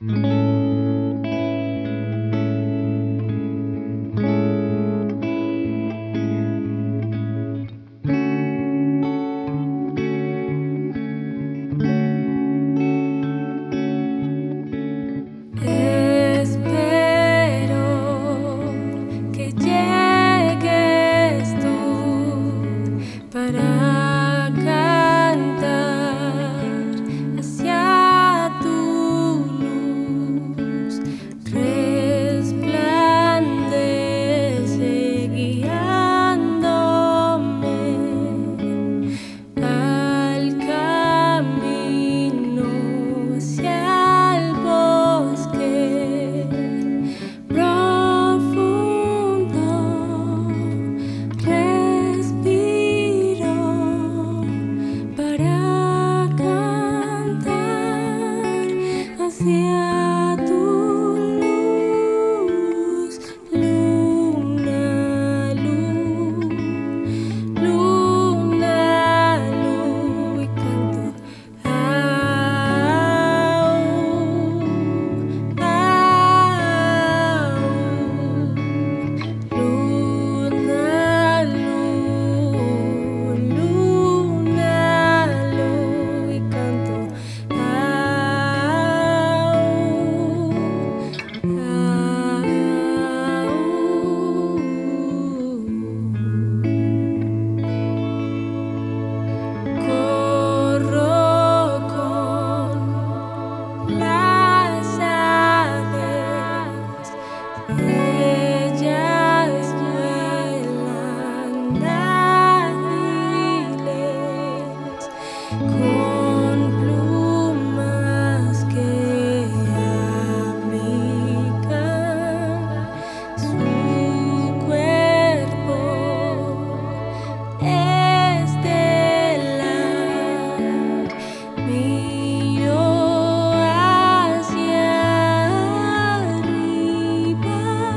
Espero que llegues tú para cantar hacia tu luz. Resplandece guiándome al camino hacia el bosque profundo. Respiro para cantar hacia tu luz, luna, luz, luna, luz, y canto luna, luz, luna, luz, y canto corro con las aves, ellas vuelan ágiles con plumas que abrigan su cuerpo estelar. Miro hacia arriba,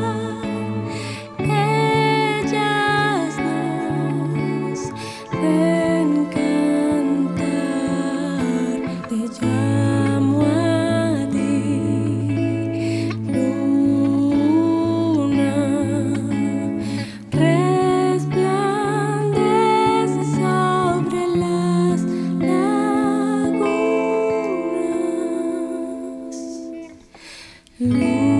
ellas nos ven cantar. Te llamo a ti, luna, resplandece sobre las lagunas.